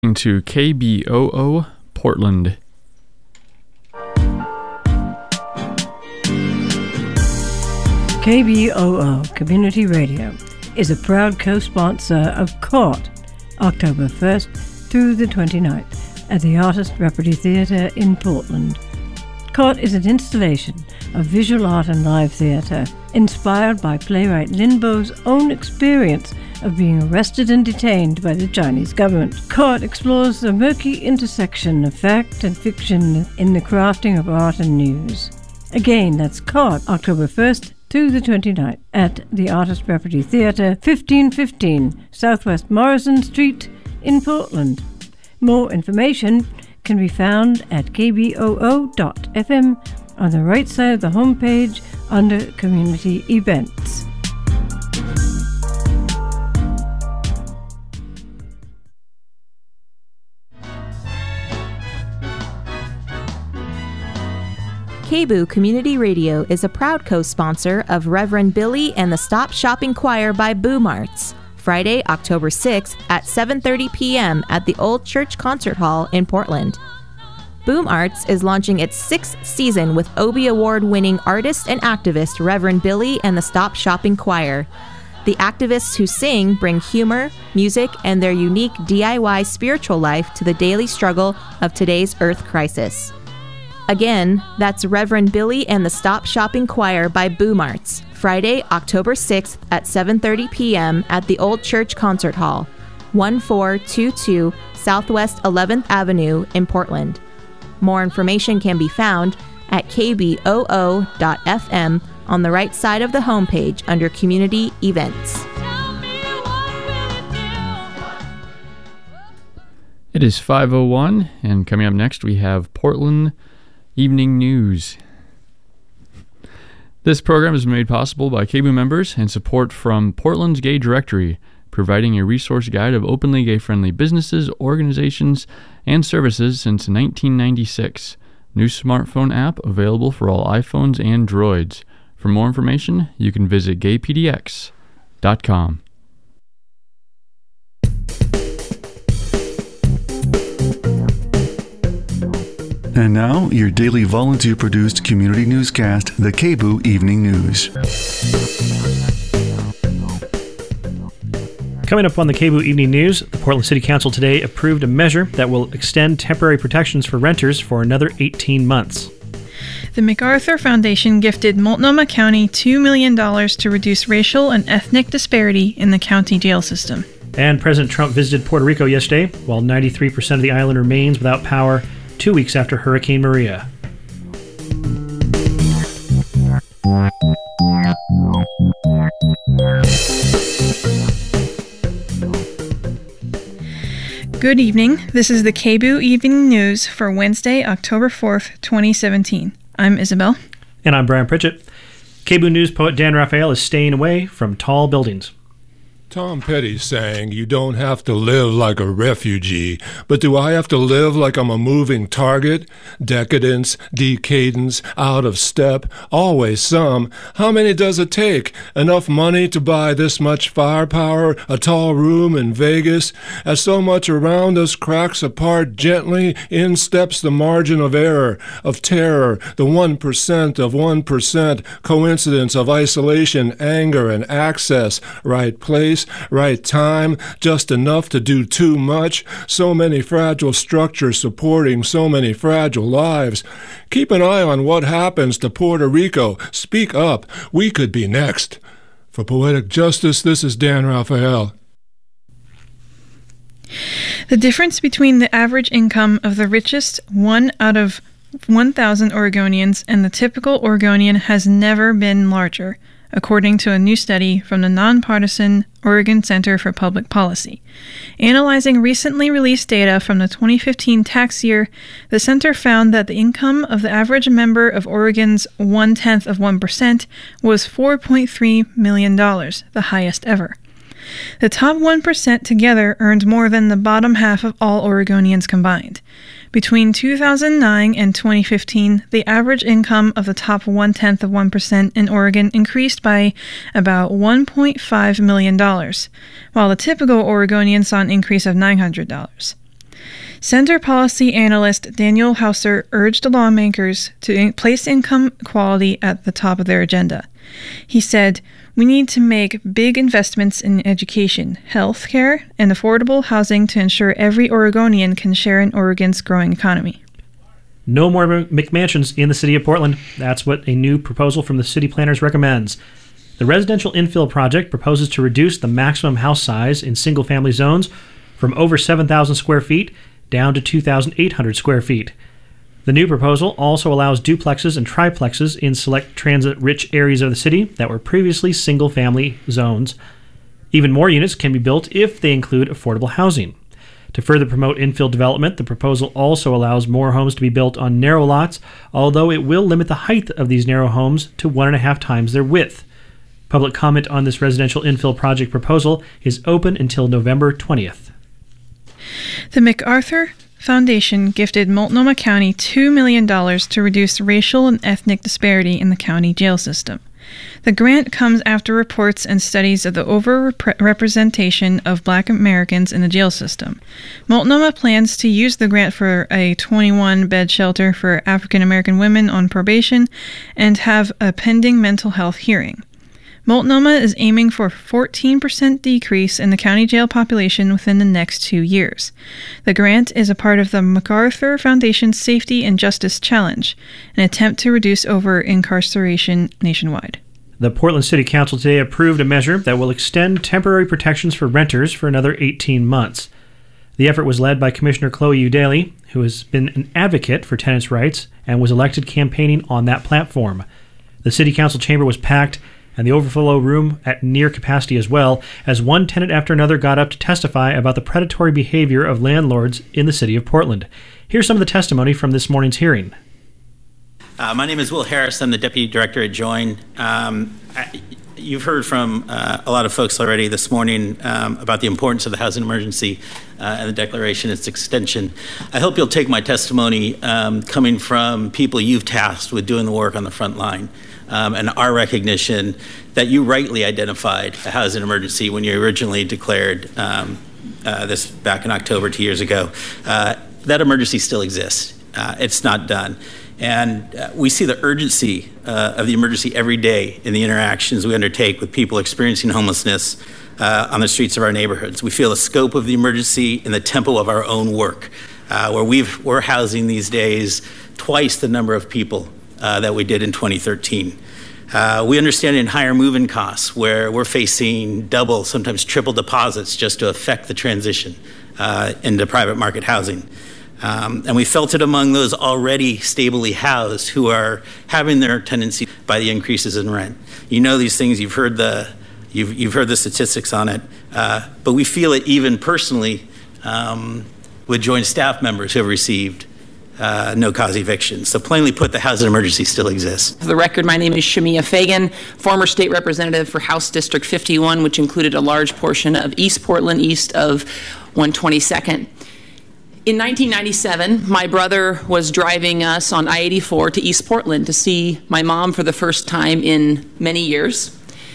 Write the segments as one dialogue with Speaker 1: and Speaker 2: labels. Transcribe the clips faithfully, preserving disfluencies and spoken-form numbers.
Speaker 1: To K B O O Portland.
Speaker 2: K B O O Community Radio is a proud co-sponsor of Court, October first through the twenty-ninth at the Artist Repertory Theatre in Portland. Court is an installation of visual art and live theatre inspired by playwright Lin Bo's own experience of being arrested and detained by the Chinese government. Court explores the murky intersection of fact and fiction in the crafting of art and news. Again, that's Court, October first through the twenty-ninth at the Artist Repertory Theatre, fifteen fifteen Southwest Morrison Street in Portland. More information can be found at k b o o dot f m on the right side of the homepage under Community Events.
Speaker 3: K B O O Community Radio is a proud co-sponsor of Reverend Billy and the Stop Shopping Choir by Boom Arts, Friday, October sixth at seven thirty p.m. at the Old Church Concert Hall in Portland. Boom Arts is launching its sixth season with Obie Award-winning artist and activist Reverend Billy and the Stop Shopping Choir. The activists who sing bring humor, music, and their unique D I Y spiritual life to the daily struggle of today's Earth crisis. Again, that's Reverend Billy and the Stop Shopping Choir by Boom Arts, Friday, October sixth at seven thirty p.m. at the Old Church Concert Hall, fourteen twenty-two Southwest eleventh Avenue in Portland. More information can be found at k b o o dot f m on the right side of the homepage under Community Events.
Speaker 1: It is five oh one, and coming up next we have Portland Evening News. This program is made possible by K B O O members and support from Portland's Gay Directory, providing a resource guide of openly gay-friendly businesses, organizations, and services since nineteen ninety-six. New smartphone app available for all iPhones and Droids. For more information, you can visit gay p d x dot com.
Speaker 4: And now, your daily volunteer-produced community newscast, the K B O O Evening News.
Speaker 5: Coming up on the K B O O Evening News, the Portland City Council today approved a measure that will extend temporary protections for renters for another eighteen months.
Speaker 6: The MacArthur Foundation gifted Multnomah County two million dollars to reduce racial and ethnic disparity in the county jail system.
Speaker 5: And President Trump visited Puerto Rico yesterday, while ninety-three percent of the island remains without power two weeks after Hurricane Maria.
Speaker 6: Good evening. This is the K B O O Evening News for Wednesday, October fourth, twenty seventeen. I'm Isabel.
Speaker 5: And I'm Brian Pritchett. K B O O News poet Dan Raphael is staying away from tall buildings.
Speaker 7: Tom Petty sang, "You don't have to live like a refugee, but do I have to live like I'm a moving target? Decadence, decadence, out of step, always some. How many does it take? Enough money to buy this much firepower, a tall room in Vegas? As so much around us cracks apart gently, in steps the margin of error, of terror, the one percent of one percent, coincidence of isolation, anger, and access, right place, right time, just enough to do too much, so many fragile structures supporting so many fragile lives. Keep an eye on what happens to Puerto Rico. Speak up. We could be next." For Poetic Justice, this is Dan Raphael.
Speaker 6: The difference between the average income of the richest one out of one thousand Oregonians and the typical Oregonian has never been larger, according to a new study from the nonpartisan Oregon Center for Public Policy. Analyzing recently released data from the twenty fifteen tax year, the center found that the income of the average member of Oregon's one-tenth of one percent was four point three million dollars, the highest ever. The top one percent together earned more than the bottom half of all Oregonians combined. Between two thousand nine and twenty fifteen, the average income of the top one-tenth of one percent in Oregon increased by about one point five million dollars, while the typical Oregonian saw an increase of nine hundred dollars. Center policy analyst Daniel Hauser urged lawmakers to in- place income equality at the top of their agenda. He said, "We need to make big investments in education, health care, and affordable housing to ensure every Oregonian can share in Oregon's growing economy."
Speaker 5: No more McMansions in the city of Portland. That's what a new proposal from the city planners recommends. The residential infill project proposes to reduce the maximum house size in single-family zones from over seven thousand square feet down to two thousand eight hundred square feet. The new proposal also allows duplexes and triplexes in select transit-rich areas of the city that were previously single-family zones. Even more units can be built if they include affordable housing. To further promote infill development, the proposal also allows more homes to be built on narrow lots, although it will limit the height of these narrow homes to one and a half times their width. Public comment on this residential infill project proposal is open until November twentieth.
Speaker 6: The MacArthur Foundation gifted Multnomah County two million dollars to reduce racial and ethnic disparity in the county jail system. The grant comes after reports and studies of the over-representation of Black Americans in the jail system. Multnomah plans to use the grant for a twenty-one bed shelter for African American women on probation and have a pending mental health hearing. Multnomah is aiming for a fourteen percent decrease in the county jail population within the next two years. The grant is a part of the MacArthur Foundation's Safety and Justice Challenge, an attempt to reduce over-incarceration nationwide.
Speaker 5: The Portland City Council today approved a measure that will extend temporary protections for renters for another eighteen months. The effort was led by Commissioner Chloe Eudaly, who has been an advocate for tenants' rights and was elected campaigning on that platform. The City Council chamber was packed, and the overflow room at near capacity as well, as one tenant after another got up to testify about the predatory behavior of landlords in the city of Portland. Here's some of the testimony from this morning's hearing.
Speaker 8: Uh, my name is Will Harris. I'm the Deputy Director at Join. Um, I, you've heard from uh, a lot of folks already this morning um, about the importance of the housing emergency uh, and the declaration, its extension. I hope you'll take my testimony um, coming from people you've tasked with doing the work on the front line. Um, and our recognition that you rightly identified a housing emergency when you originally declared um, uh, this back in October two years ago. Uh, that emergency still exists. Uh, it's not done. And uh, we see the urgency uh, of the emergency every day in the interactions we undertake with people experiencing homelessness uh, on the streets of our neighborhoods. We feel the scope of the emergency in the tempo of our own work, uh, where we've, we're housing these days twice the number of people Uh, that we did in twenty thirteen. Uh, we understand in higher move-in costs where we're facing double, sometimes triple deposits just to affect the transition uh, into private market housing. Um, and we felt it among those already stably housed who are having their tendency by the increases in rent. You know these things, you've heard the, you've, you've heard the statistics on it, uh, but we feel it even personally um, with joint staff members who have received Uh, no-cause evictions. So plainly put, the housing emergency still exists.
Speaker 9: For the record, my name is Shamia Fagan, former state representative for House District fifty-one, which included a large portion of East Portland, east of one twenty-second. In nineteen ninety-seven, my brother was driving us on I eighty-four to East Portland to see my mom for the first time in many years.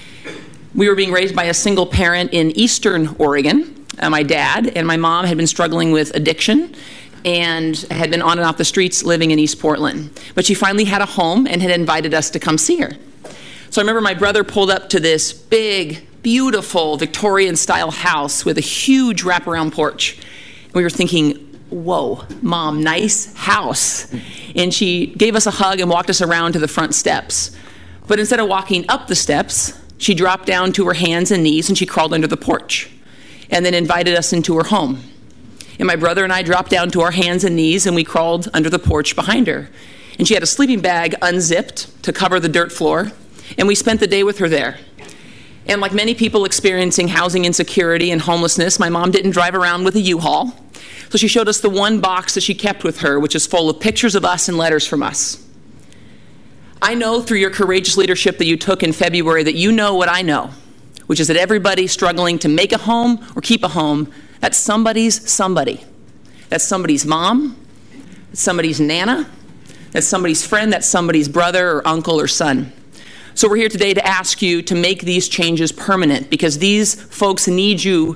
Speaker 9: We were being raised by a single parent in Eastern Oregon. Uh, my dad and my mom had been struggling with addiction and had been on and off the streets living in East Portland. But she finally had a home and had invited us to come see her. So I remember my brother pulled up to this big, beautiful Victorian-style house with a huge wraparound porch. And we were thinking, whoa, Mom, nice house. And she gave us a hug and walked us around to the front steps. But instead of walking up the steps, she dropped down to her hands and knees and she crawled under the porch and then invited us into her home. And my brother and I dropped down to our hands and knees and we crawled under the porch behind her. And she had a sleeping bag unzipped to cover the dirt floor. And we spent the day with her there. And like many people experiencing housing insecurity and homelessness, my mom didn't drive around with a U-Haul. So she showed us the one box that she kept with her, which is full of pictures of us and letters from us. I know through your courageous leadership that you took in February that you know what I know, which is that everybody struggling to make a home or keep a home, that's somebody's somebody. That's somebody's mom, that's somebody's nana, that's somebody's friend, that's somebody's brother or uncle or son. So we're here today to ask you to make these changes permanent because these folks need you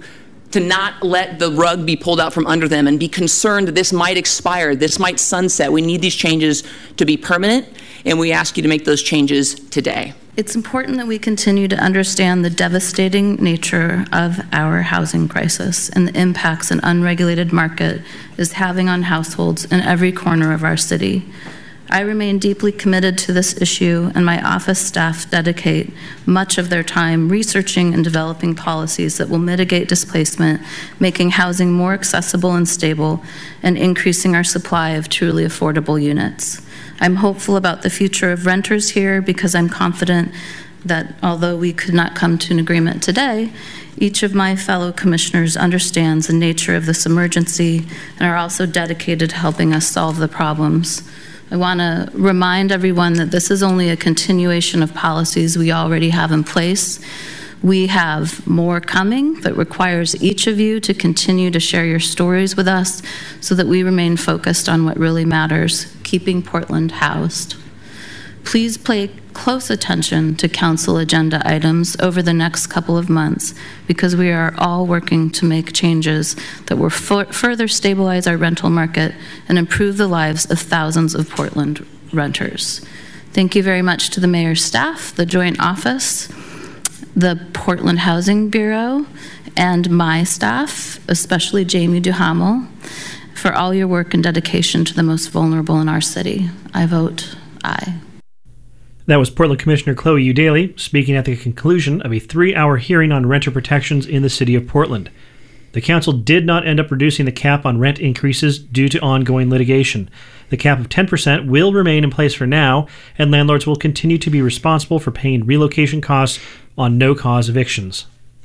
Speaker 9: to not let the rug be pulled out from under them and be concerned that this might expire, this might sunset. We need these changes to be permanent, and we ask you to make those changes today.
Speaker 10: It's important that we continue to understand the devastating nature of our housing crisis and the impacts an unregulated market is having on households in every corner of our city. I remain deeply committed to this issue, and my office staff dedicate much of their time researching and developing policies that will mitigate displacement, making housing more accessible and stable, and increasing our supply of truly affordable units. I'm hopeful about the future of renters here because I'm confident that although we could not come to an agreement today, each of my fellow commissioners understands the nature of this emergency and are also dedicated to helping us solve the problems. I want to remind everyone that this is only a continuation of policies we already have in place. We have more coming that requires each of you to continue to share your stories with us so that we remain focused on what really matters, keeping Portland housed. Please pay close attention to council agenda items over the next couple of months because we are all working to make changes that will f- further stabilize our rental market and improve the lives of thousands of Portland renters. Thank you very much to the mayor's staff, the Joint Office, the Portland Housing Bureau, and my staff, especially Jamie Duhamel, for all your work and dedication to the most vulnerable in our city. I vote aye.
Speaker 5: That was Portland Commissioner Chloe Eudaly speaking at the conclusion of a three-hour hearing on renter protections in the city of Portland. The council did not end up reducing the cap on rent increases due to ongoing litigation. The cap of ten percent will remain in place for now, and landlords will continue to be responsible for paying relocation costs on no-cause evictions.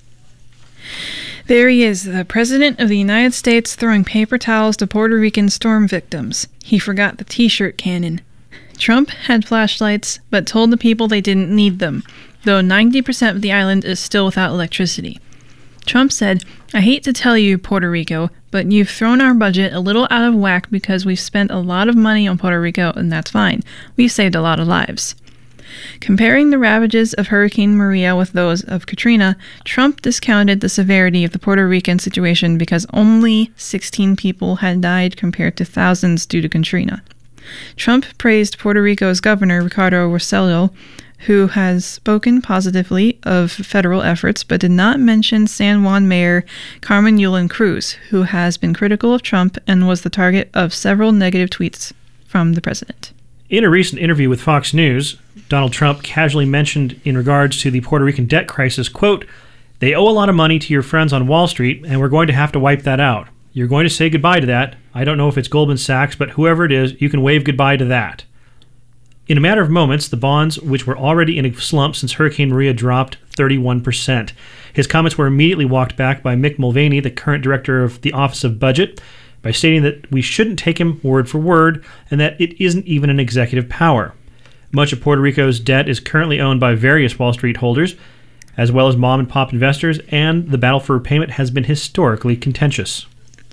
Speaker 6: There he is, the President of the United States throwing paper towels to Puerto Rican storm victims. He forgot the t-shirt cannon. Trump had flashlights, but told the people they didn't need them, though ninety percent of the island is still without electricity. Trump said, "I hate to tell you, Puerto Rico, but you've thrown our budget a little out of whack because we've spent a lot of money on Puerto Rico, and that's fine. We've saved a lot of lives." Comparing the ravages of Hurricane Maria with those of Katrina, Trump discounted the severity of the Puerto Rican situation because only sixteen people had died compared to thousands due to Katrina. Trump praised Puerto Rico's governor, Ricardo Rossello, who has spoken positively of federal efforts, but did not mention San Juan Mayor Carmen Yulín Cruz, who has been critical of Trump and was the target of several negative tweets from the president.
Speaker 5: In a recent interview with Fox News, Donald Trump casually mentioned in regards to the Puerto Rican debt crisis, quote, "They owe a lot of money to your friends on Wall Street, and we're going to have to wipe that out. You're going to say goodbye to that. I don't know if it's Goldman Sachs, but whoever it is, you can wave goodbye to that." In a matter of moments, the bonds, which were already in a slump since Hurricane Maria, dropped thirty-one percent. His comments were immediately walked back by Mick Mulvaney, the current director of the Office of Budget, by stating that we shouldn't take him word for word and that it isn't even an executive power. Much of Puerto Rico's debt is currently owned by various Wall Street holders, as well as mom-and-pop investors, and the battle for repayment has been historically contentious.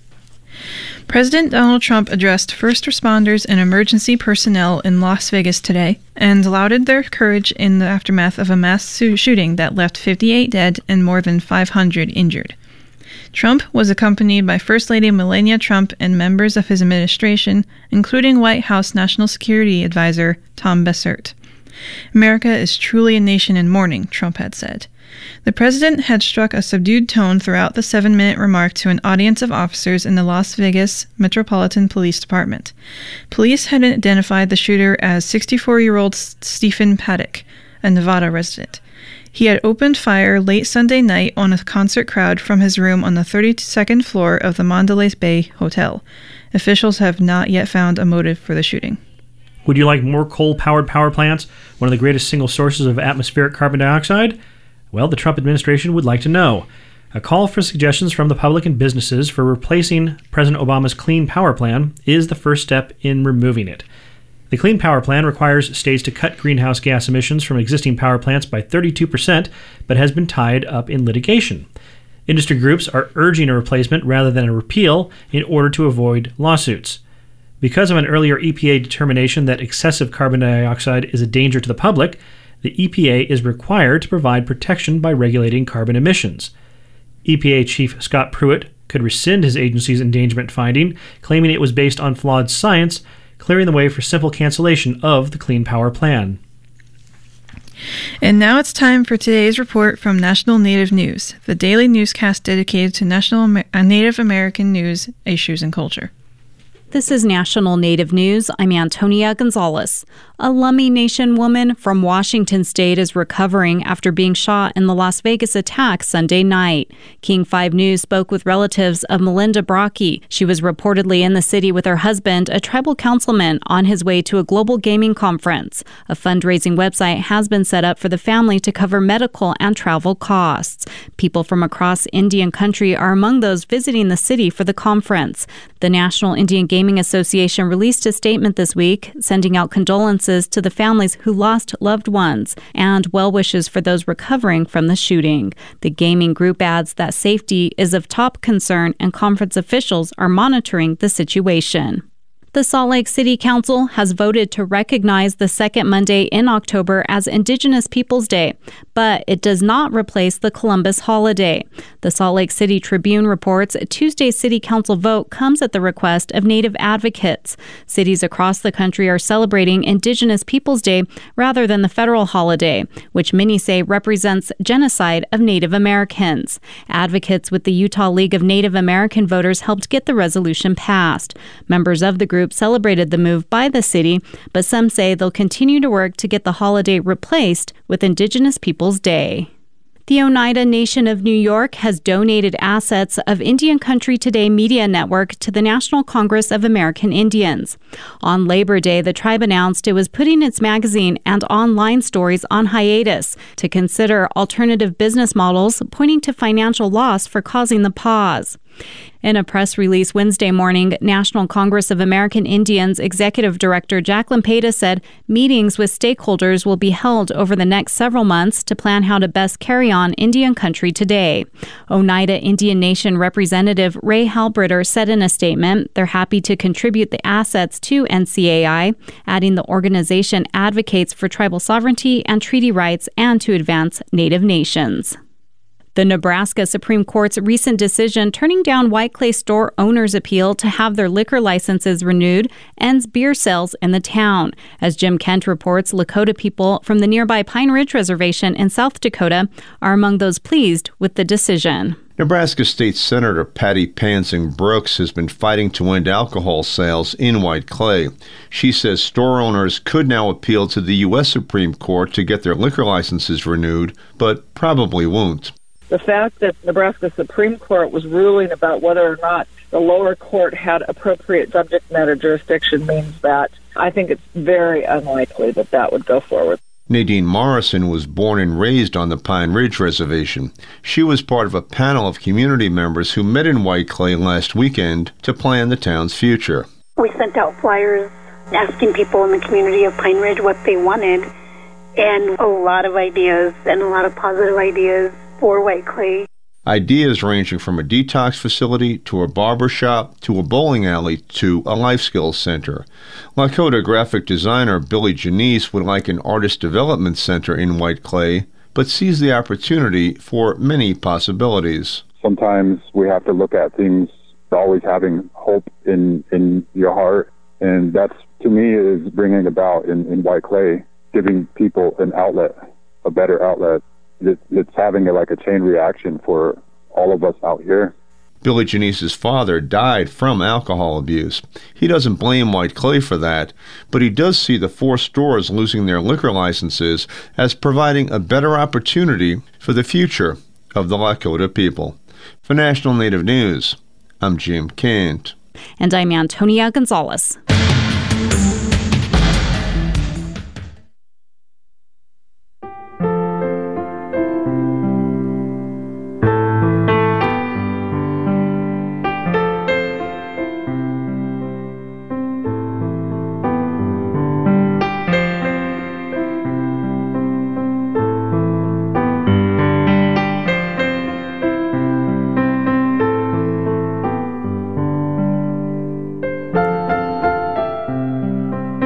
Speaker 6: President Donald Trump addressed first responders and emergency personnel in Las Vegas today and lauded their courage in the aftermath of a mass shooting that left fifty-eight dead and more than five hundred injured. Trump was accompanied by First Lady Melania Trump and members of his administration, including White House National Security Advisor Tom Bossert. "America is truly a nation in mourning," Trump had said. The president had struck a subdued tone throughout the seven-minute remark to an audience of officers in the Las Vegas Metropolitan Police Department. Police had identified the shooter as sixty-four-year-old Stephen Paddock, a Nevada resident. He had opened fire late Sunday night on a concert crowd from his room on the thirty-second floor of the Mandalay Bay Hotel. Officials have not yet found a motive for the shooting.
Speaker 5: Would you like more coal-powered power plants, one of the greatest single sources of atmospheric carbon dioxide? Well, the Trump administration would like to know. A call for suggestions from the public and businesses for replacing President Obama's Clean Power Plan is the first step in removing it. The Clean Power Plan requires states to cut greenhouse gas emissions from existing power plants by thirty-two percent, but has been tied up in litigation. Industry groups are urging a replacement rather than a repeal in order to avoid lawsuits. Because of an earlier E P A determination that excessive carbon dioxide is a danger to the public, the E P A is required to provide protection by regulating carbon emissions. E P A Chief Scott Pruitt could rescind his agency's endangerment finding, claiming it was based on flawed science, clearing the way for simple cancellation of the Clean Power Plan.
Speaker 6: And now it's time for today's report from National Native News, the daily newscast dedicated to National Amer- Native American news, issues, and culture.
Speaker 11: This is National Native News. I'm Antonia Gonzalez. A Lummi Nation woman from Washington State is recovering after being shot in the Las Vegas attack Sunday night. King five News spoke with relatives of Melinda Brocky. She was reportedly in the city with her husband, a tribal councilman, on his way to a global gaming conference. A fundraising website has been set up for the family to cover medical and travel costs. People from across Indian country are among those visiting the city for the conference. The National Indian Gaming Association released a statement this week, sending out condolences to the families who lost loved ones and well wishes for those recovering from the shooting. The gaming group adds that safety is of top concern and conference officials are monitoring the situation. The Salt Lake City Council has voted to recognize the second Monday in October as Indigenous Peoples Day, but it does not replace the Columbus holiday. The Salt Lake City Tribune reports Tuesday's City Council vote comes at the request of Native advocates. Cities across the country are celebrating Indigenous Peoples Day rather than the federal holiday, which many say represents genocide of Native Americans. Advocates with the Utah League of Native American Voters helped get the resolution passed. Members of the group celebrated the move by the city, but some say they'll continue to work to get the holiday replaced with Indigenous Peoples Day. The Oneida Nation of New York has donated assets of Indian Country Today Media Network to the National Congress of American Indians. On Labor Day, the tribe announced it was putting its magazine and online stories on hiatus to consider alternative business models, pointing to financial loss for causing the pause. In a press release Wednesday morning, National Congress of American Indians Executive Director Jacqueline Peta said meetings with stakeholders will be held over the next several months to plan how to best carry on Indian Country Today. Oneida Indian Nation Representative Ray Halbritter said in a statement they're happy to contribute the assets to N C A I, adding the organization advocates for tribal sovereignty and treaty rights and to advance Native nations. The Nebraska Supreme Court's recent decision turning down White Clay store owners' appeal to have their liquor licenses renewed ends beer sales in the town. As Jim Kent reports, Lakota people from the nearby Pine Ridge Reservation in South Dakota are among those pleased with the decision.
Speaker 12: Nebraska State Senator Patty Pansing Brooks has been fighting to end alcohol sales in White Clay. She says store owners could now appeal to the U S Supreme Court to get their liquor licenses renewed, but probably won't.
Speaker 13: The fact that Nebraska Supreme Court was ruling about whether or not the lower court had appropriate subject matter jurisdiction means that I think it's very unlikely that that would go forward.
Speaker 12: Nadine Morrison was born and raised on the Pine Ridge Reservation. She was part of a panel of community members who met in White Clay last weekend to plan the town's future.
Speaker 14: We sent out flyers asking people in the community of Pine Ridge what they wanted, and a lot of ideas and a lot of positive ideas for White Clay.
Speaker 12: Ideas ranging from a detox facility to a barber shop to a bowling alley to a life skills center. Lakota graphic designer Billy Janice would like an artist development center in White Clay, but sees the opportunity for many possibilities.
Speaker 15: Sometimes we have to look at things always having hope in, in your heart, and that's, to me, is bringing about in, in White Clay, giving people an outlet, a better outlet. It's having a, like a chain reaction for all of us out here.
Speaker 12: Billy Janice's father died from alcohol abuse. He doesn't blame White Clay for that, but he does see the four stores losing their liquor licenses as providing a better opportunity for the future of the Lakota people. For National Native News, I'm Jim Kent.
Speaker 11: And I'm Antonia Gonzalez.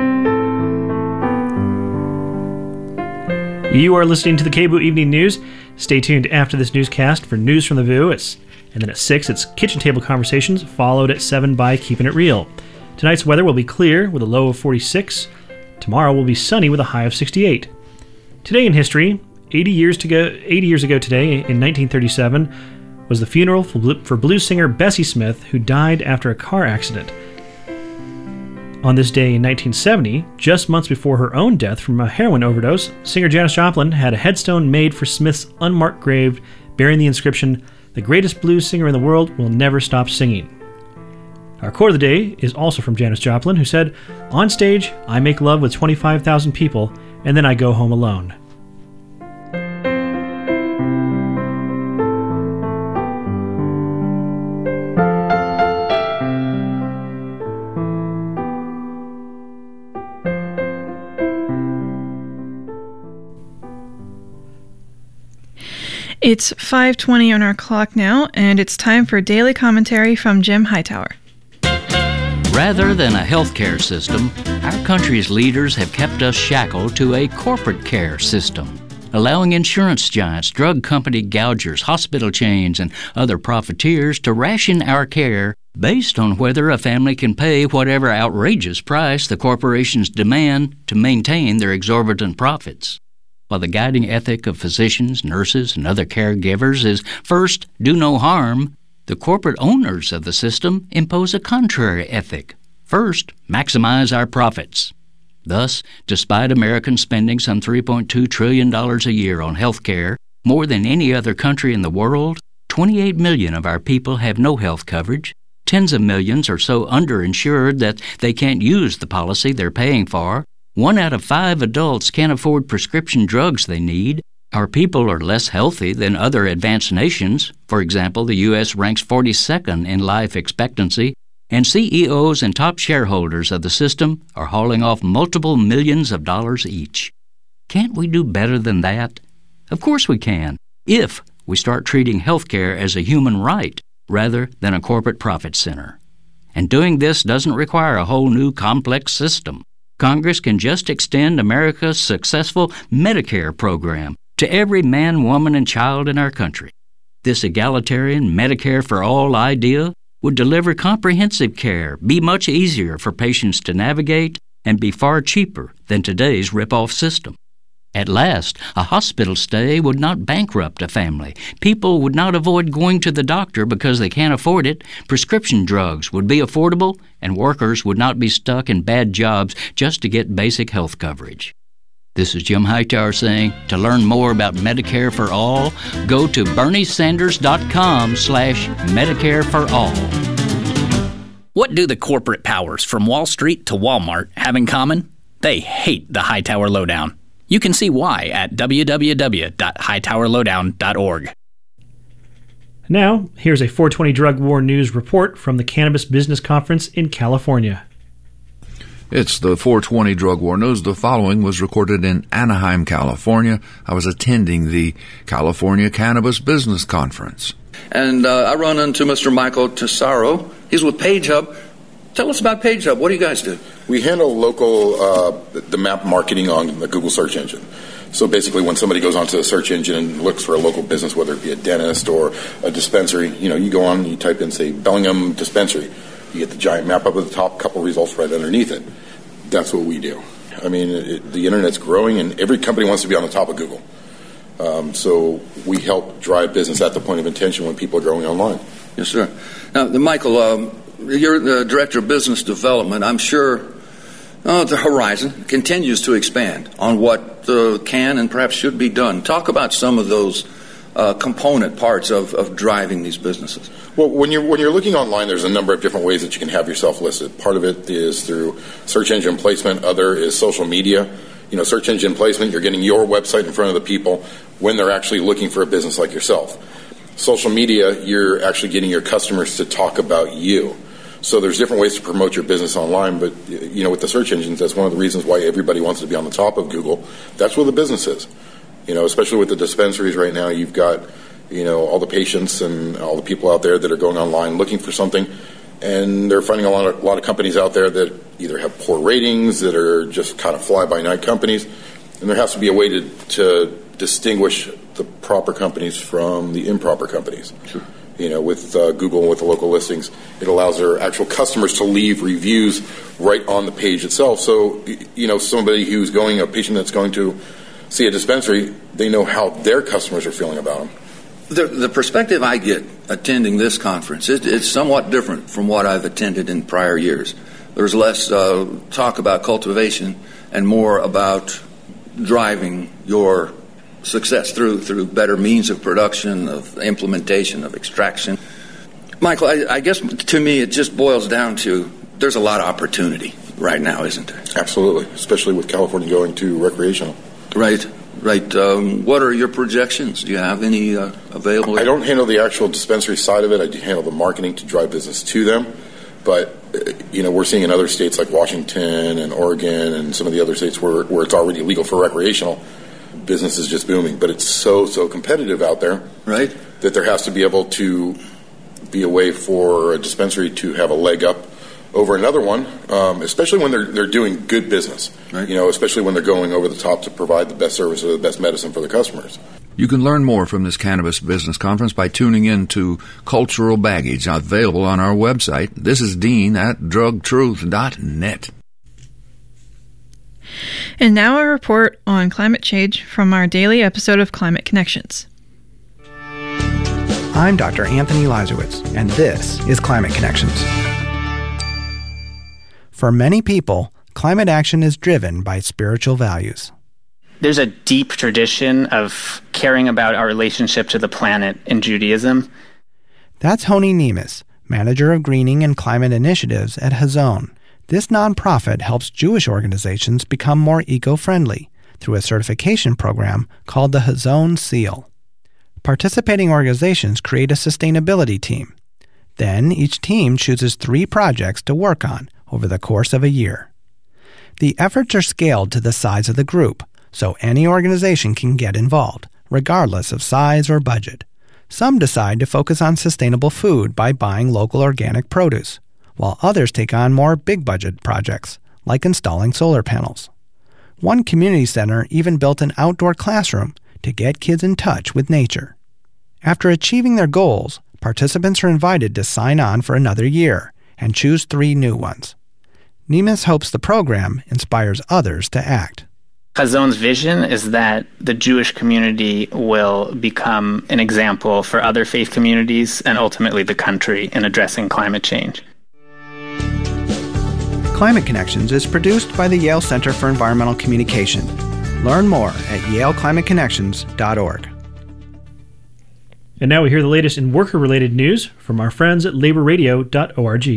Speaker 5: You are listening to the K B O O Evening News. Stay tuned after this newscast for News from the V U. It's, and then at six, it's Kitchen Table Conversations, followed at seven by Keeping It Real. Tonight's weather will be clear with a low of forty-six. Tomorrow will be sunny with a high of sixty-eight. Today in history, eighty years to go, eighty years ago today, in nineteen thirty-seven, was the funeral for blues singer Bessie Smith, who died after a car accident. On this day in nineteen seventy, just months before her own death from a heroin overdose, singer Janis Joplin had a headstone made for Smith's unmarked grave bearing the inscription, "The greatest blues singer in the world will never stop singing." Our quote of the day is also from Janis Joplin, who said, "On stage, I make love with twenty-five thousand people, and then I go home alone."
Speaker 6: It's five twenty on our clock now, and it's time for daily commentary from Jim Hightower.
Speaker 16: Rather than a healthcare system, our country's leaders have kept us shackled to a corporate care system, allowing insurance giants, drug company gougers, hospital chains, and other profiteers to ration our care based on whether a family can pay whatever outrageous price the corporations demand to maintain their exorbitant profits. While the guiding ethic of physicians, nurses, and other caregivers is first, do no harm, the corporate owners of the system impose a contrary ethic. First, maximize our profits. Thus, despite Americans spending some three point two trillion dollars a year on health care, more than any other country in the world, twenty-eight million of our people have no health coverage. Tens of millions are so underinsured that they can't use the policy they're paying for. One out of five adults can't afford prescription drugs they need. Our people are less healthy than other advanced nations. For example, the U S ranks forty-second in life expectancy, and C E Os and top shareholders of the system are hauling off multiple millions of dollars each. Can't we do better than that? Of course we can, if we start treating healthcare as a human right rather than a corporate profit center. And doing this doesn't require a whole new complex system. Congress can just extend America's successful Medicare program to every man, woman, and child in our country. This egalitarian Medicare for all idea would deliver comprehensive care, be much easier for patients to navigate, and be far cheaper than today's rip-off system. At last, a hospital stay would not bankrupt a family. People would not avoid going to the doctor because they can't afford it. Prescription drugs would be affordable, and workers would not be stuck in bad jobs just to get basic health coverage. This is Jim Hightower saying, to learn more about Medicare for All, go to berniesanders.com slash Medicare for All.
Speaker 17: What do the corporate powers from Wall Street to Walmart have in common? They hate the Hightower Lowdown. You can see why at w w w dot hightower lowdown dot org.
Speaker 5: Now, here's a four twenty Drug War News report from the Cannabis Business Conference in California.
Speaker 18: It's the four twenty Drug War News. The following was recorded in Anaheim, California. I was attending the California Cannabis Business Conference.
Speaker 19: And uh, I run into Mister Michael Tesaro. He's with PageHub. Tell us about PageHub. What do you guys do?
Speaker 20: We handle local, uh, the map marketing on the Google search engine. So basically when somebody goes onto the search engine and looks for a local business, whether it be a dentist or a dispensary, you know, you go on and you type in, say, Bellingham Dispensary. You get the giant map up at the top, couple results right underneath it. That's what we do. I mean, it, the Internet's growing and every company wants to be on the top of Google. Um, so we help drive business at the point of intention when people are going online.
Speaker 19: Yes, sir. Now, Michael, um, you're the Director of Business Development. I'm sure uh, the horizon continues to expand on what uh, can and perhaps should be done. Talk about some of those uh, component parts of, of driving these businesses.
Speaker 20: Well, when you're when you're looking online, there's a number of different ways that you can have yourself listed. Part of it is through search engine placement. Other is social media. You know, search engine placement, you're getting your website in front of the people when they're actually looking for a business like yourself. Social media, you're actually getting your customers to talk about you. So there's different ways to promote your business online, but, you know, with the search engines, that's one of the reasons why everybody wants to be on the top of Google. That's where the business is. You know, especially with the dispensaries right now, you've got, you know, all the patients and all the people out there that are going online looking for something, and they're finding a lot of, a lot of companies out there that either have poor ratings, that are just kind of fly-by-night companies, and there has to be a way to, to distinguish the proper companies from the improper companies.
Speaker 19: Sure.
Speaker 20: You know, with uh, Google and with the local listings, it allows their actual customers to leave reviews right on the page itself. So, you know, somebody who's going, a patient that's going to see a dispensary, they know how their customers are feeling about them.
Speaker 19: The, the perspective I get attending this conference, it, it's somewhat different from what I've attended in prior years. There's less uh, talk about cultivation and more about driving your success through through better means of production, of implementation, of extraction. Michael, I, I guess to me it just boils down to there's a lot of opportunity right now, isn't there?
Speaker 20: Absolutely, especially with California going to recreational.
Speaker 19: Right, right. Um, what are your projections? Do you have any uh, available?
Speaker 20: I don't handle the actual dispensary side of it. I do handle the marketing to drive business to them. But, you know, we're seeing in other states like Washington and Oregon and some of the other states where, where it's already legal for recreational, business is just booming. But it's so, so competitive out there,
Speaker 19: right,
Speaker 20: that there has to be able to be a way for a dispensary to have a leg up over another one, um, especially when they're they're doing good business.
Speaker 19: Right.
Speaker 20: You know, especially when they're going over the top to provide the best service or the best medicine for the customers.
Speaker 18: You can learn more from this Cannabis Business Conference by tuning in to Cultural Baggage, available on our website. This is Dean at drug truth dot net.
Speaker 6: And now a report on climate change from our daily episode of Climate Connections.
Speaker 21: I'm Doctor Anthony Lazowitz, and this is Climate Connections. For many people, climate action is driven by spiritual values.
Speaker 22: There's a deep tradition of caring about our relationship to the planet in Judaism.
Speaker 21: That's Honi Nemes, manager of greening and climate initiatives at Hazon. This nonprofit helps Jewish organizations become more eco-friendly through a certification program called the Hazon Seal. Participating organizations create a sustainability team. Then each team chooses three projects to work on over the course of a year. The efforts are scaled to the size of the group, so any organization can get involved, regardless of size or budget. Some decide to focus on sustainable food by buying local organic produce, while others take on more big-budget projects, like installing solar panels. One community center even built an outdoor classroom to get kids in touch with nature. After achieving their goals, participants are invited to sign on for another year and choose three new ones. Nemes hopes the program inspires others to act.
Speaker 22: Hazon's vision is that the Jewish community will become an example for other faith communities and ultimately the country in addressing climate change.
Speaker 21: Climate Connections is produced by the Yale Center for Environmental Communication. Learn more at yale climate connections dot org.
Speaker 5: And now we hear the latest in worker-related news from our friends at labor radio dot org.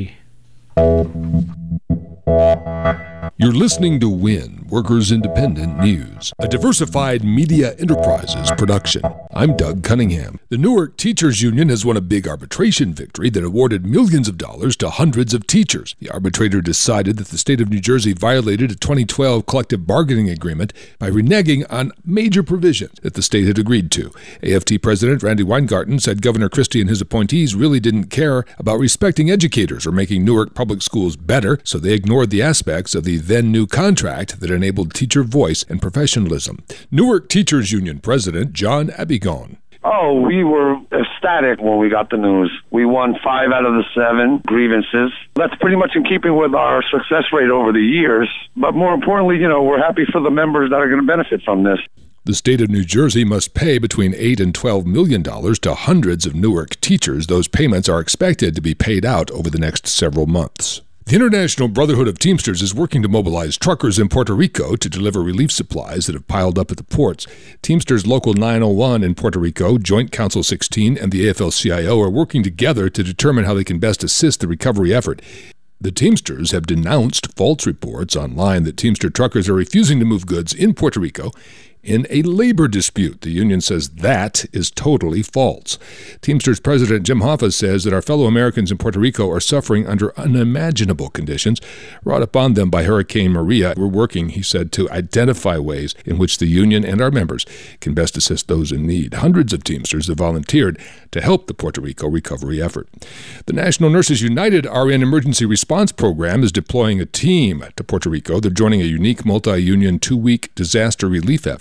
Speaker 23: You're listening to WIN, Workers Independent News, a diversified media enterprises production. I'm Doug Cunningham. The Newark Teachers Union has won a big arbitration victory that awarded millions of dollars to hundreds of teachers. The arbitrator decided that the state of New Jersey violated a twenty twelve collective bargaining agreement by reneging on major provisions that the state had agreed to. A F T President Randy Weingarten said Governor Christie and his appointees really didn't care about respecting educators or making Newark public schools better, so they ignored the aspects of the then-new contract that enabled teacher voice and professionalism. Newark Teachers Union President John Abigon.
Speaker 24: Oh, we were ecstatic when we got the news. We won five out of the seven grievances. That's pretty much in keeping with our success rate over the years. But more importantly, you know, we're happy for the members that are going to benefit from this.
Speaker 23: The state of New Jersey must pay between eight and twelve million dollars to hundreds of Newark teachers. Those payments are expected to be paid out over the next several months. The International Brotherhood of Teamsters is working to mobilize truckers in Puerto Rico to deliver relief supplies that have piled up at the ports. Teamsters Local nine oh one in Puerto Rico, Joint Council sixteen, and the A F L C I O are working together to determine how they can best assist the recovery effort. The Teamsters have denounced false reports online that Teamster truckers are refusing to move goods in Puerto Rico in a labor dispute. The union says that is totally false. Teamsters President Jim Hoffa says that our fellow Americans in Puerto Rico are suffering under unimaginable conditions brought upon them by Hurricane Maria. We're working, he said, to identify ways in which the union and our members can best assist those in need. Hundreds of Teamsters have volunteered to help the Puerto Rico recovery effort. The National Nurses United R N Emergency Response Program is deploying a team to Puerto Rico. They're joining a unique multi-union two-week disaster relief effort.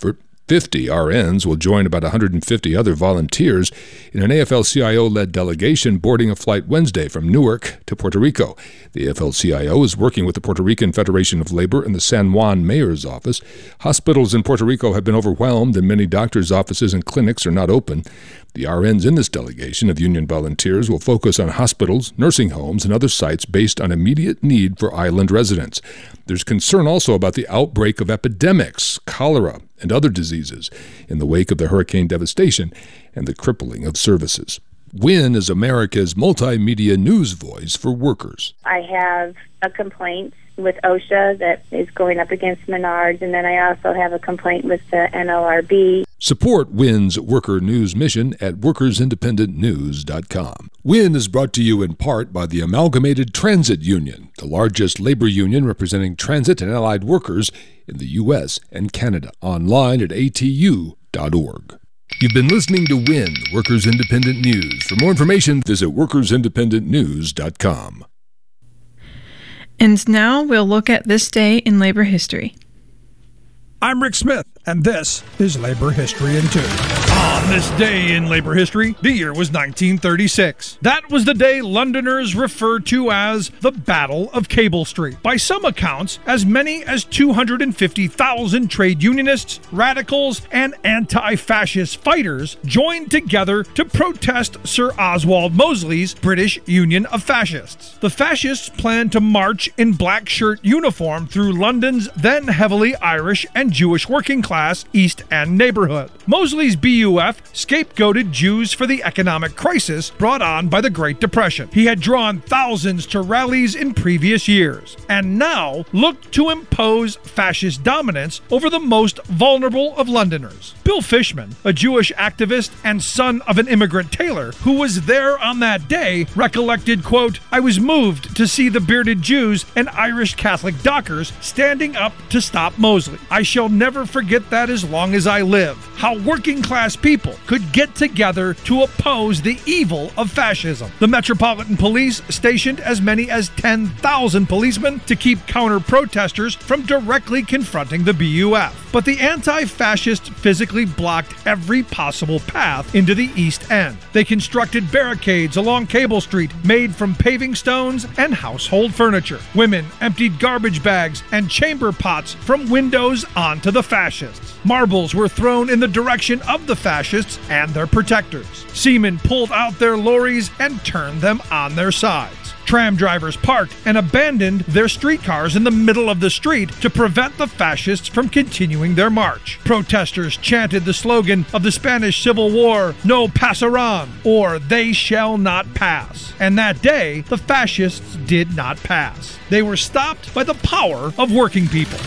Speaker 23: fifty R Ns will join about one hundred fifty other volunteers in an A F L C I O-led delegation boarding a flight Wednesday from Newark to Puerto Rico. The A F L C I O is working with the Puerto Rican Federation of Labor and the San Juan Mayor's office. Hospitals in Puerto Rico have been overwhelmed and many doctors' offices and clinics are not open. The R Ns in this delegation of union volunteers will focus on hospitals, nursing homes, and other sites based on immediate need for island residents. There's concern also about the outbreak of epidemics, cholera, and other diseases in the wake of the hurricane devastation and the crippling of services. WIN is America's multimedia news voice for workers.
Speaker 1: I have a complaint with OSHA that is going up against Menards, and then I also have a complaint with the N L R B.
Speaker 23: Support WIN's worker news mission at workers independent news dot com. WIN is brought to you in part by the Amalgamated Transit Union, the largest labor union representing transit and allied workers in the U S and Canada. Online at A T U dot org. You've been listening to WIN, Workers Independent News. For more information, visit workers independent news dot com.
Speaker 6: And now we'll look at this day in labor history.
Speaker 2: I'm Rick Smith, and this is Labor History in Two. On this day in labor history, the year was nineteen thirty-six. That was the day Londoners referred to as the Battle of Cable Street. By some accounts, as many as two hundred fifty thousand trade unionists, radicals, and anti-fascist fighters joined together to protest Sir Oswald Mosley's British Union of Fascists. The fascists planned to march in black shirt uniform through London's then heavily Irish and Jewish working class East End neighborhood. Mosley's B U F scapegoated Jews for the economic crisis brought on by the Great Depression. He had drawn thousands to rallies in previous years, and now looked to impose fascist dominance over the most vulnerable of Londoners. Bill Fishman, a Jewish activist and son of an immigrant tailor who was there on that day, recollected, quote, "I was moved to see the bearded Jews and Irish Catholic dockers standing up to stop Mosley. I shall never forget that as long as I live. How working class people could get together to oppose the evil of fascism." The Metropolitan Police stationed as many as ten thousand policemen to keep counter-protesters from directly confronting the B U F. But the anti-fascists physically blocked every possible path into the East End. They constructed barricades along Cable Street made from paving stones and household furniture. Women emptied garbage bags and chamber pots from windows onto the fascists. Marbles were thrown in the direction of the fascists and their protectors. Seamen pulled out their lorries and turned them on their sides. Tram drivers parked and abandoned their streetcars in the middle of the street to prevent the fascists from continuing their march. Protesters chanted the slogan of the Spanish Civil War, "No pasarán," or "They shall not pass." And that day, the fascists did not pass. They were stopped by the power of working people.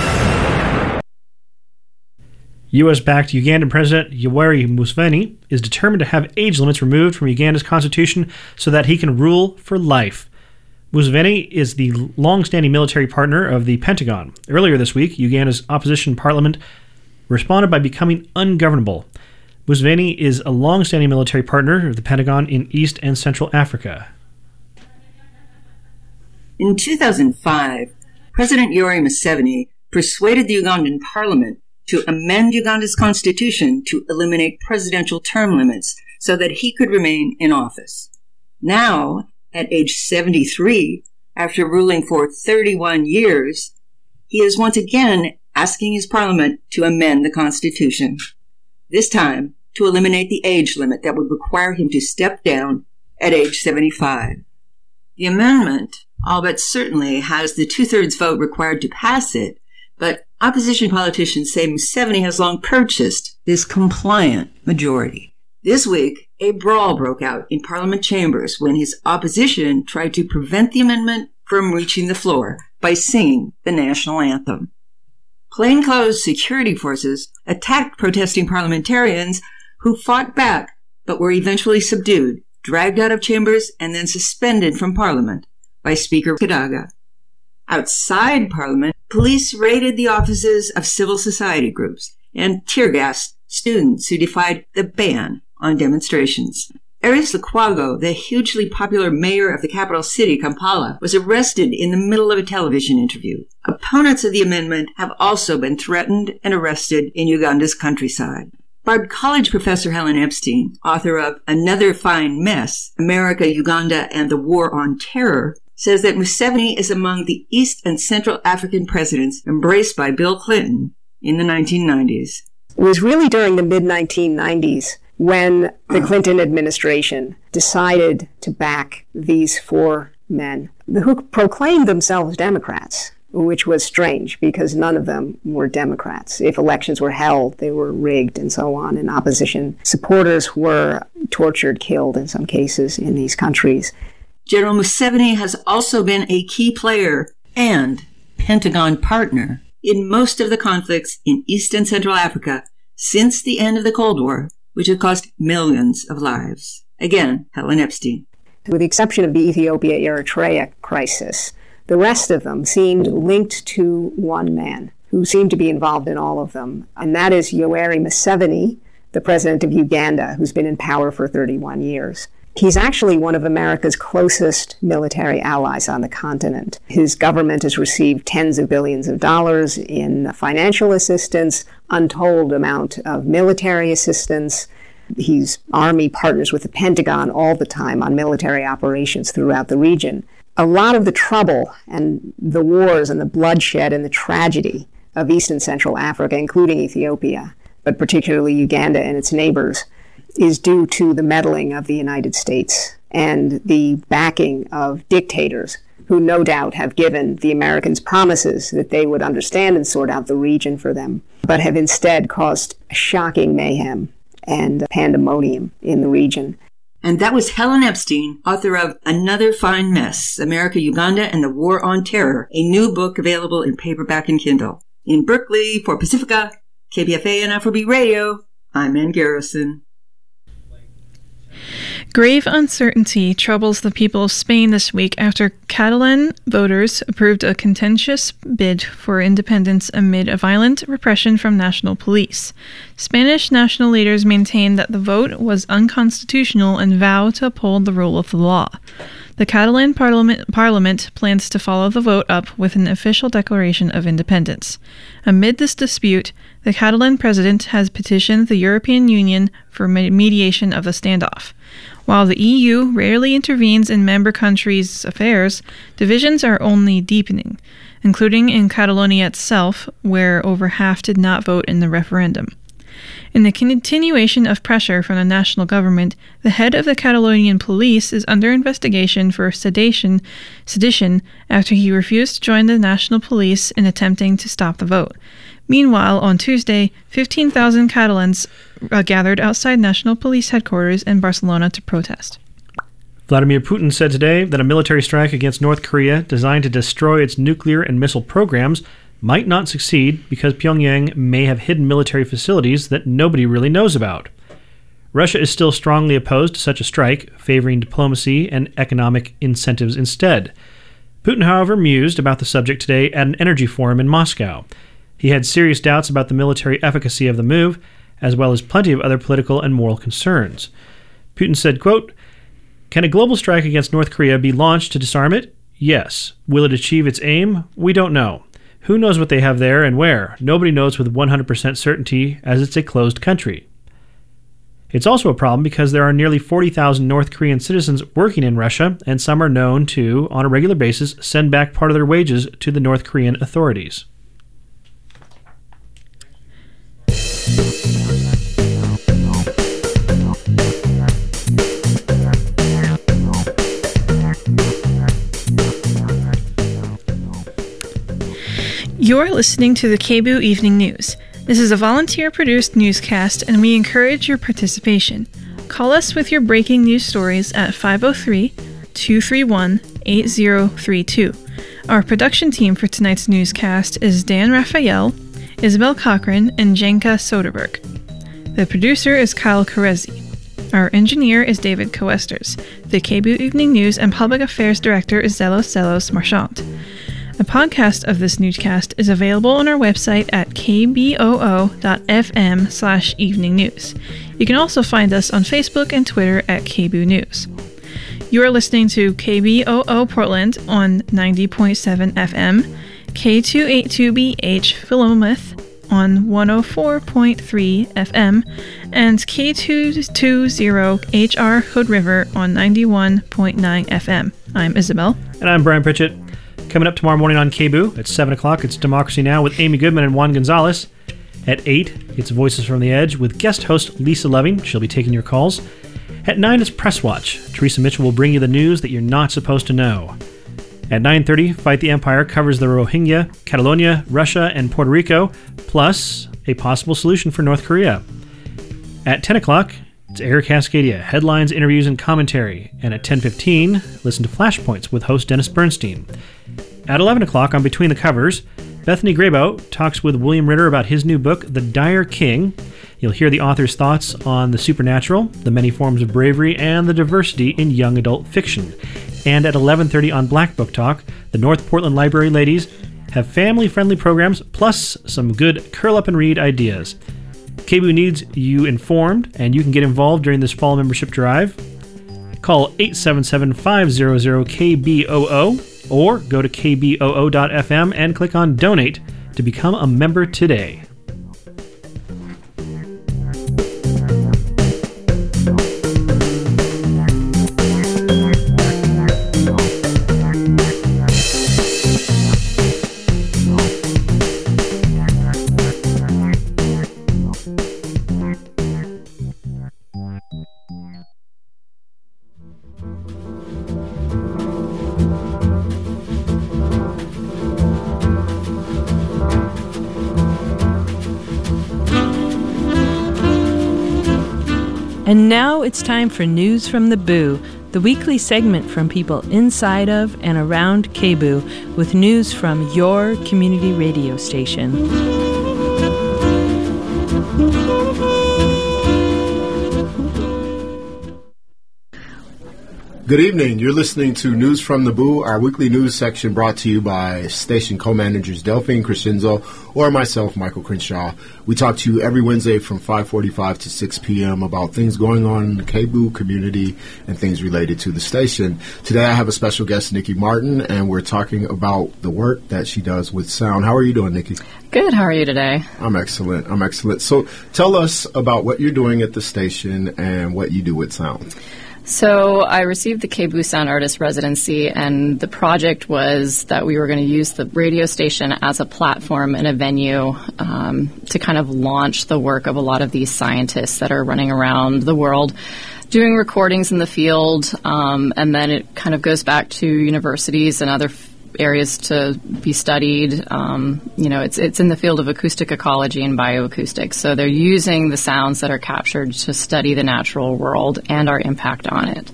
Speaker 5: U S-backed Ugandan President Yoweri Museveni is determined to have age limits removed from Uganda's constitution so that he can rule for life. Museveni is the long-standing military partner of the Pentagon. Earlier this week, Uganda's opposition parliament responded by becoming ungovernable. Museveni is a long-standing military partner of the Pentagon in East and Central Africa.
Speaker 3: In two thousand five, President Yoweri Museveni persuaded the Ugandan parliament to amend Uganda's constitution to eliminate presidential term limits so that he could remain in office. Now, at age seventy-three, after ruling for thirty-one years, he is once again asking his parliament to amend the constitution, this time to eliminate the age limit that would require him to step down at age seventy-five. The amendment, all but certainly, has the two-thirds vote required to pass it, but opposition politicians say Museveni has long purchased this compliant majority. This week, a brawl broke out in Parliament chambers when his opposition tried to prevent the amendment from reaching the floor by singing the national anthem. Plainclothes security forces attacked protesting parliamentarians who fought back but were eventually subdued, dragged out of chambers, and then suspended from Parliament by Speaker Kadaga. Outside Parliament, police raided the offices of civil society groups and tear-gassed students who defied the ban on demonstrations. Aris Lukwago, the hugely popular mayor of the capital city, Kampala, was arrested in the middle of a television interview. Opponents of the amendment have also been threatened and arrested in Uganda's countryside. Bard College professor Helen Epstein, author of Another Fine Mess, America, Uganda, and the War on Terror, says that Museveni is among the East and Central African presidents embraced by Bill Clinton in the nineteen nineties.
Speaker 4: It was really during the mid nineteen nineties when the Clinton administration decided to back these four men who proclaimed themselves Democrats, which was strange because none of them were Democrats. If elections were held, they were rigged and so on, and opposition supporters were tortured, killed in some cases in these countries.
Speaker 3: General Museveni has also been a key player and Pentagon partner in most of the conflicts in East and Central Africa since the end of the Cold War, which has cost millions of lives. Again, Helen Epstein.
Speaker 4: With the exception of the Ethiopia-Eritrea crisis, the rest of them seemed linked to one man who seemed to be involved in all of them, and that is Yoweri Museveni, the president of Uganda, who's been in power for thirty-one years. He's actually one of America's closest military allies on the continent. His government has received tens of billions of dollars in financial assistance, untold amount of military assistance. His army partners with the Pentagon all the time on military operations throughout the region. A lot of the trouble and the wars and the bloodshed and the tragedy of East and Central Africa, including Ethiopia, but particularly Uganda and its neighbors, is due to the meddling of the United States and the backing of dictators who no doubt have given the Americans promises that they would understand and sort out the region for them, but have instead caused shocking mayhem and pandemonium in the region.
Speaker 3: And that was Helen Epstein, author of Another Fine Mess, America, Uganda, and the War on Terror, a new book available in paperback and Kindle. In Berkeley, for Pacifica, K B F A and Afrobeat Radio, I'm Ann Garrison.
Speaker 6: Grave uncertainty troubles the people of Spain this week after Catalan voters approved a contentious bid for independence amid a violent repression from national police. Spanish national leaders maintain that the vote was unconstitutional and vow to uphold the rule of the law. The Catalan parliament, parliament plans to follow the vote up with an official declaration of independence. Amid this dispute, the Catalan president has petitioned the European Union for mediation of the standoff. While the E U rarely intervenes in member countries' affairs, divisions are only deepening, including in Catalonia itself, where over half did not vote in the referendum. In the continuation of pressure from the national government, the head of the Catalonian police is under investigation for sedition, sedition after he refused to join the national police in attempting to stop the vote. Meanwhile, on Tuesday, fifteen thousand Catalans uh, gathered outside National Police headquarters in Barcelona to protest.
Speaker 5: Vladimir Putin said today that a military strike against North Korea designed to destroy its nuclear and missile programs might not succeed because Pyongyang may have hidden military facilities that nobody really knows about. Russia is still strongly opposed to such a strike, favoring diplomacy and economic incentives instead. Putin, however, mused about the subject today at an energy forum in Moscow. He had serious doubts about the military efficacy of the move, as well as plenty of other political and moral concerns. Putin said, quote, "Can a global strike against North Korea be launched to disarm it? Yes. Will it achieve its aim? We don't know. Who knows what they have there and where? Nobody knows with one hundred percent certainty, as it's a closed country." It's also a problem because there are nearly forty thousand North Korean citizens working in Russia, and some are known to, on a regular basis, send back part of their wages to the North Korean authorities.
Speaker 6: You're listening to the K B O Evening News. This is a volunteer-produced newscast, and we encourage your participation. Call us with your breaking news stories at five oh three, two three one, eight oh three two. Our production team for tonight's newscast is Dan Raphael, Isabel Cochran, and Jenka Soderberg. The producer is Kyle Carezzi. Our engineer is David Coesters. The K B O Evening News and Public Affairs Director is Zelos Zelos Marchant. A podcast of this newscast is available on our website at k b o o dot f m slash evening news. You can also find us on Facebook and Twitter at K B O O News. You are listening to K B O O Portland on ninety point seven F M, K two eighty-two B H Philomath on one oh four point three F M, and K two twenty H R Hood River on ninety-one point nine F M. I'm Isabel.
Speaker 5: And I'm Brian Pritchett. Coming up tomorrow morning on K B O O at seven o'clock, it's Democracy Now! With Amy Goodman and Juan Gonzalez. At eight, it's Voices from the Edge with guest host Lisa Loving. She'll be taking your calls. At nine, it's Press Watch. Teresa Mitchell will bring you the news that you're not supposed to know. At nine thirty, Fight the Empire covers the Rohingya, Catalonia, Russia, and Puerto Rico, plus a possible solution for North Korea. At ten o'clock, it's Air Cascadia, headlines, interviews, and commentary. And at ten fifteen, listen to Flashpoints with host Dennis Bernstein. At eleven o'clock on Between the Covers, Bethany Graybow talks with William Ritter about his new book, The Dire King. You'll hear the author's thoughts on the supernatural, the many forms of bravery, and the diversity in young adult fiction. And at eleven thirty on Black Book Talk, the North Portland Library ladies have family-friendly programs, plus some good curl-up-and-read ideas. K B O O needs you informed, and you can get involved during this fall membership drive. Call eight seven seven, five hundred, K B O O or go to k b o o dot f m and click on Donate to become a member today.
Speaker 7: And now it's time for News from the Boo, the weekly segment from people inside of and around K B O O with news from your community radio station.
Speaker 8: Good evening. You're listening to News from the Boo, our weekly news section brought to you by station co-managers Delphine Crescenzo or myself, Michael Crenshaw. We talk to you every Wednesday from five forty-five to six p.m. about things going on in the K B O O community and things related to the station. Today I have a special guest, Nikki Martin, and we're talking about the work that she does with sound. How are you doing, Nikki?
Speaker 9: Good. How are you today?
Speaker 8: I'm excellent. I'm excellent. So tell us about what you're doing at the station and what you do with sound.
Speaker 9: So I received the K B O O Sound Artist Residency, and the project was that we were going to use the radio station as a platform and a venue um, to kind of launch the work of a lot of these scientists that are running around the world doing recordings in the field, um, and then it kind of goes back to universities and other f- areas to be studied. Um, you know, it's it's in the field of acoustic ecology and bioacoustics. So they're using the sounds that are captured to study the natural world and our impact on it.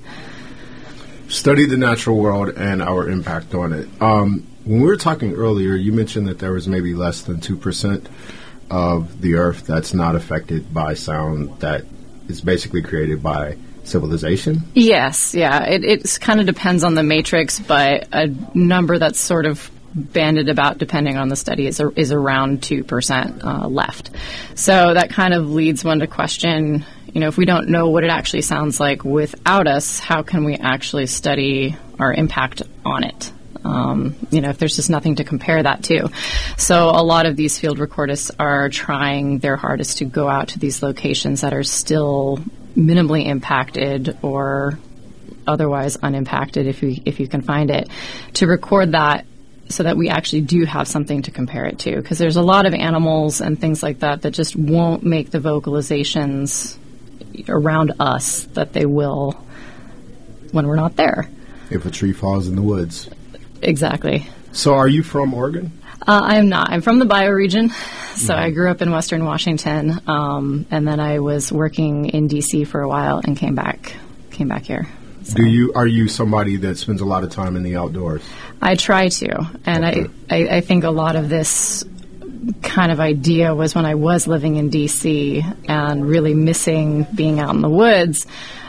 Speaker 8: Study the natural world and our impact on it. Um, when we were talking earlier, you mentioned that there was maybe less than two percent of the Earth that's not affected by sound that is basically created by civilization?
Speaker 9: Yes, yeah. It it's kind of depends on the matrix, but a number that's sort of banded about, depending on the study, is, a, is around two percent uh, left. So that kind of leads one to question, you know, if we don't know what it actually sounds like without us, how can we actually study our impact on it? Um, you know, if there's just nothing to compare that to. So a lot of these field recordists are trying their hardest to go out to these locations that are still minimally impacted or otherwise unimpacted, if you if you can find it, to record that so that we actually do have something to compare it to. Because there's a lot of animals and things like that that just won't make the vocalizations around us that they will when we're not there.
Speaker 8: If a tree falls in the woods.
Speaker 9: Exactly.
Speaker 8: So are you from Oregon?
Speaker 9: Uh, I am not. I'm from the bioregion, so mm-hmm. I grew up in Western Washington, um, and then I was working in D C for a while and came back, came back here. So.
Speaker 8: Do you are you somebody that spends a lot of time in the outdoors?
Speaker 9: I try to, and okay. I, I, I think a lot of this kind of idea was when I was living in D C and really missing being out in the woods.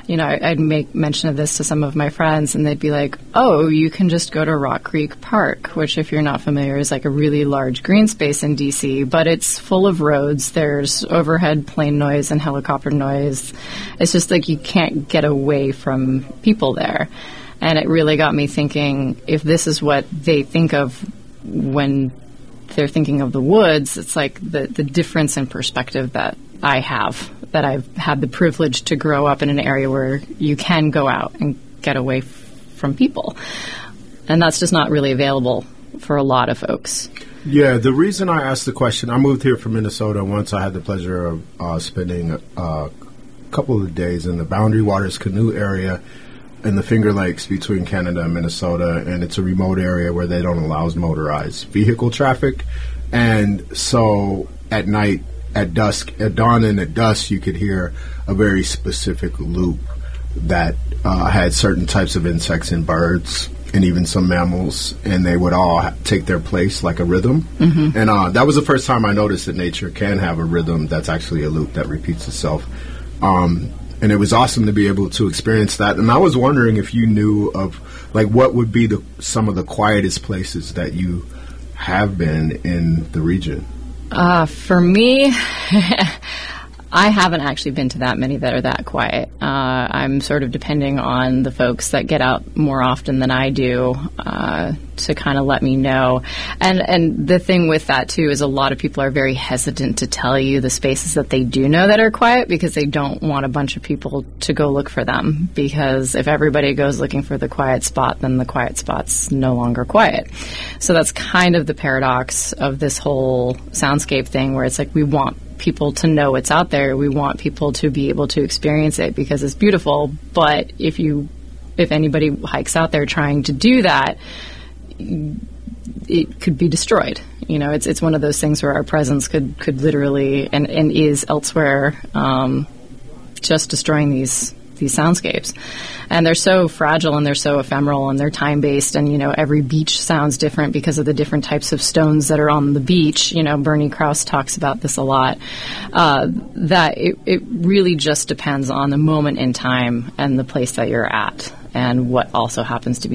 Speaker 9: you know, I, I'd make mention of this to some of my friends, and they'd be like, oh, you can just go to Rock Creek Park, which, if you're not familiar, is like a really large green space in D C, but it's full of roads. There's overhead plane noise and helicopter noise. It's just like you can't get away from people there. And it really got me thinking, if this is what they think of when they're thinking of the woods, it's like the, the difference in perspective that I have, that I've had the privilege to grow up in an area where you can go out and get away f- from people. And that's just not really available for a lot of folks.
Speaker 8: Yeah, the reason I asked the question, I moved here from Minnesota once. I had the pleasure of uh, spending a couple of days in the Boundary Waters canoe area in the Finger Lakes between Canada and Minnesota, and it's a remote area where they don't allow motorized vehicle traffic. And so at night, at dusk, at dawn and at dusk, you could hear a very specific loop that uh, had certain types of insects and birds and even some mammals, and they would all ha- take their place like a rhythm. Mm-hmm. And uh, that was the first time I noticed that nature can have a rhythm that's actually a loop that repeats itself. Um, and it was awesome to be able to experience that. And I was wondering if you knew of, like, what would be the some of the quietest places that you have been in the region?
Speaker 9: Uh, for me, I haven't actually been to that many that are that quiet. Uh, I'm sort of depending on the folks that get out more often than I do uh, to kind of let me know. And and the thing with that, too, is a lot of people are very hesitant to tell you the spaces that they do know that are quiet because they don't want a bunch of people to go look for them. Because if everybody goes looking for the quiet spot, then the quiet spot's no longer quiet. So that's kind of the paradox of this whole soundscape thing, where it's like we want people to know it's out there. We want people to be able to experience it because it's beautiful. But if you, if anybody hikes out there trying to do that, it could be destroyed. You know, it's it's one of those things where our presence could, could literally and, and is elsewhere, um, just destroying these these soundscapes. And they're so fragile and they're so ephemeral and they're time-based, and, you know, every beach sounds different because of the different types of stones that are on the beach. You know, Bernie Krause talks about this a lot, uh, that it, it really just depends on the moment in time and the place that you're at and what also happens to be